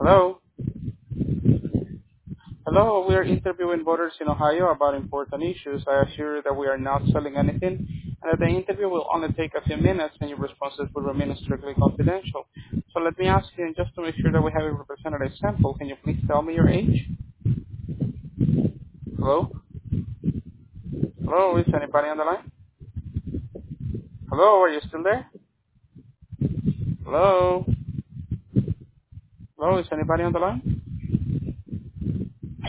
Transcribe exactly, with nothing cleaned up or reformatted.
Hello? Hello, we are interviewing voters in Ohio about important issues. I assure you that we are not selling anything, and that the interview will only take a few minutes, and your responses will remain strictly confidential. So let me ask you, and just to make sure that we have a representative sample, can you please tell me your age? Hello? Hello, is anybody on the line? Hello, are you still there? Hello? Hello, is anybody on the line?